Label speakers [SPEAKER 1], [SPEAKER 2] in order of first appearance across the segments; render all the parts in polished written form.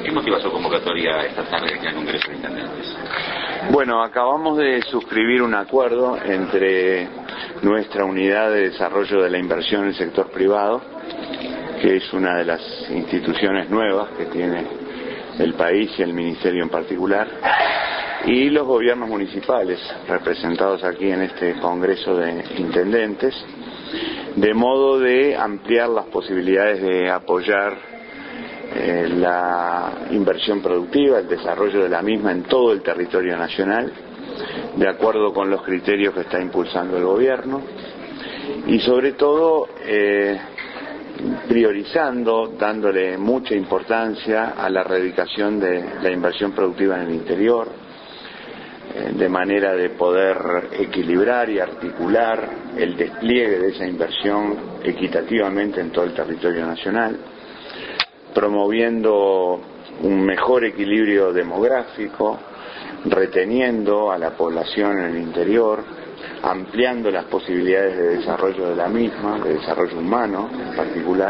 [SPEAKER 1] ¿Qué motiva su convocatoria esta tarde aquí en el Congreso de Intendentes?
[SPEAKER 2] Bueno, acabamos de suscribir un acuerdo entre nuestra unidad de desarrollo de la inversión en el sector privado, que es una de las instituciones nuevas que tiene el país y el Ministerio en particular, y los gobiernos municipales representados aquí en este Congreso de Intendentes, de modo de ampliar las posibilidades de apoyar la inversión productiva, el desarrollo de la misma en todo el territorio nacional, de acuerdo con los criterios que está impulsando el gobierno, y sobre todo priorizando, dándole mucha importancia a la erradicación de la inversión productiva en el interior, de manera de poder equilibrar y articular el despliegue de esa inversión equitativamente en todo el territorio nacional, promoviendo un mejor equilibrio demográfico, reteniendo a la población en el interior, ampliando las posibilidades de desarrollo de la misma, de desarrollo humano en particular.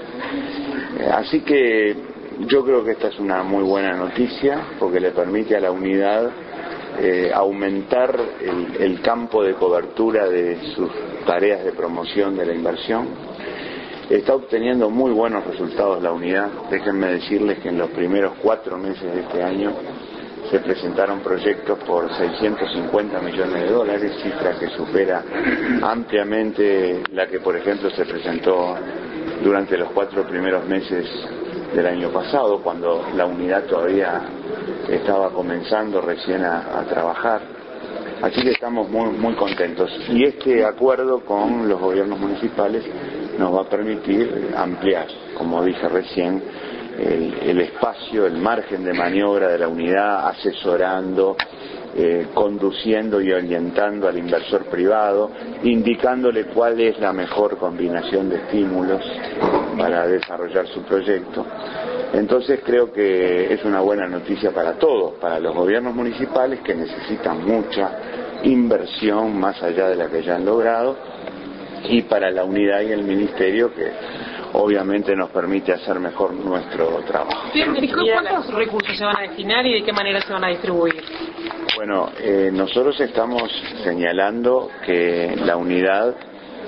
[SPEAKER 2] Así que yo creo que esta es una muy buena noticia, porque le permite a la unidad aumentar el campo de cobertura de sus tareas de promoción de la inversión. Está obteniendo muy buenos resultados la unidad. Déjenme decirles que en los primeros 4 meses de este año se presentaron proyectos por $650 millones, cifra que supera ampliamente la que, por ejemplo, se presentó durante los 4 primeros meses del año pasado, cuando la unidad todavía estaba comenzando recién a trabajar. Así que estamos muy contentos. Y este acuerdo con los gobiernos municipales nos va a permitir ampliar, como dije recién, el espacio, el margen de maniobra de la unidad, asesorando, conduciendo y orientando al inversor privado, indicándole cuál es la mejor combinación de estímulos para desarrollar su proyecto. Entonces creo que es una buena noticia para todos, para los gobiernos municipales, que necesitan mucha inversión más allá de la que ya han logrado, y para la unidad y el ministerio, que obviamente nos permite hacer mejor nuestro trabajo.
[SPEAKER 3] ¿Cuántos recursos se van a destinar y de qué manera se van a distribuir?
[SPEAKER 2] Bueno, nosotros estamos señalando que la unidad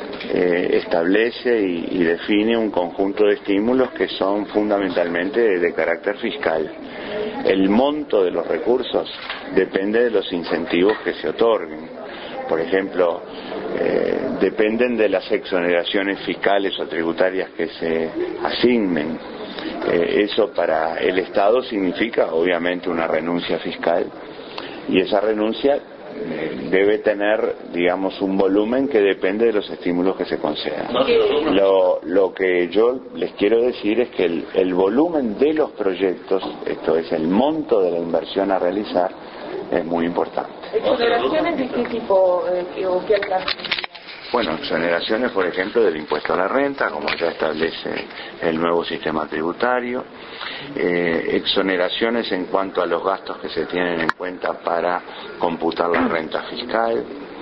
[SPEAKER 2] establece y define un conjunto de estímulos que son fundamentalmente de carácter fiscal. El monto de los recursos depende de los incentivos que se otorguen. Por ejemplo, dependen de las exoneraciones fiscales o tributarias que se asignen. Eso para el Estado significa obviamente una renuncia fiscal, y esa renuncia debe tener, digamos, un volumen que depende de los estímulos que se concedan. Lo que yo les quiero decir es que el volumen de los proyectos, esto es el monto de la inversión a realizar, es muy importante.
[SPEAKER 3] ¿Exoneraciones de qué tipo o qué alcance?
[SPEAKER 2] Bueno, exoneraciones, por ejemplo, del impuesto a la renta, como ya establece el nuevo sistema tributario, exoneraciones en cuanto a los gastos que se tienen en cuenta para computar la renta fiscal.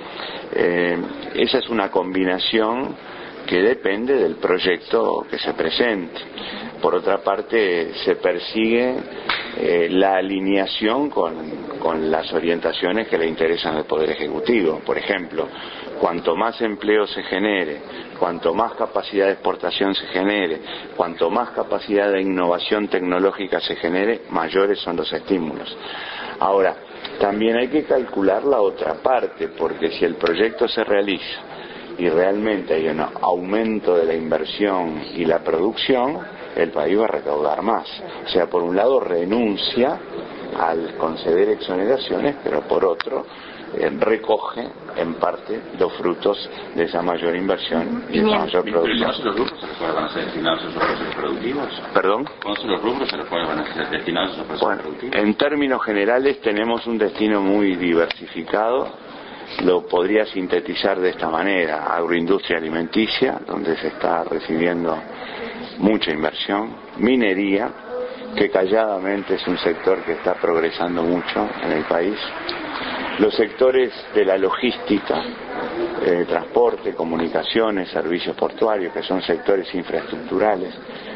[SPEAKER 2] Esa es una combinación que depende del proyecto que se presente. Por otra parte, se persigue la alineación con las orientaciones que le interesan al Poder Ejecutivo. Por ejemplo, cuanto más empleo se genere, cuanto más capacidad de exportación se genere, cuanto más capacidad de innovación tecnológica se genere, mayores son los estímulos. Ahora, también hay que calcular la otra parte, porque si el proyecto se realiza y realmente hay un aumento de la inversión y la producción, el país va a recaudar más. O sea, por un lado renuncia al conceder exoneraciones, pero por otro recoge en parte los frutos de esa mayor inversión y esa mayor producción.
[SPEAKER 1] ¿Conocen los rubros a los cuales van a ser destinados esos procesos productivos?
[SPEAKER 2] ¿Perdón?
[SPEAKER 1] ¿Conocen los rubros a los cuales van a ser destinados esos procesos productivos?
[SPEAKER 2] En términos generales tenemos un destino muy diversificado. Lo podría sintetizar de esta manera: agroindustria alimenticia, donde se está recibiendo mucha inversión; minería, que calladamente es un sector que está progresando mucho en el país; los sectores de la logística, transporte, comunicaciones, servicios portuarios, que son sectores infraestructurales,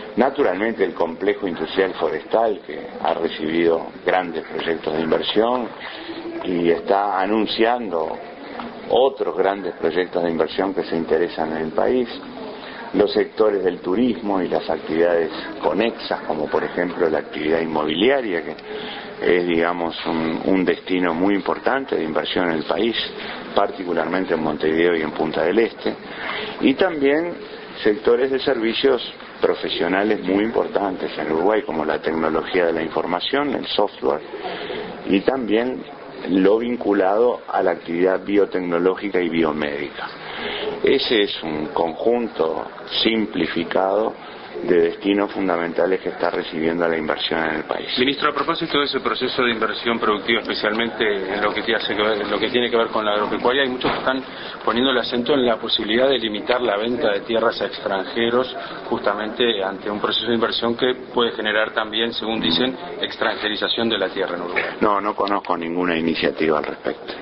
[SPEAKER 2] Naturalmente el complejo industrial forestal, que ha recibido grandes proyectos de inversión y está anunciando otros grandes proyectos de inversión que se interesan en el país. Los sectores del turismo y las actividades conexas, como por ejemplo la actividad inmobiliaria, que es, digamos, un destino muy importante de inversión en el país, particularmente en Montevideo y en Punta del Este, y también sectores de servicios profesionales muy importantes en Uruguay, como la tecnología de la información, el software, y también lo vinculado a la actividad biotecnológica y biomédica. Ese es un conjunto simplificado de destinos fundamentales que está recibiendo la inversión en el país.
[SPEAKER 4] Ministro, a propósito de ese proceso de inversión productiva, especialmente en lo que tiene que ver con la agropecuaria, hay muchos que están poniendo el acento en la posibilidad de limitar la venta de tierras a extranjeros, justamente ante un proceso de inversión que puede generar también, según dicen, extranjerización de la tierra en Uruguay.
[SPEAKER 2] No conozco ninguna iniciativa al respecto.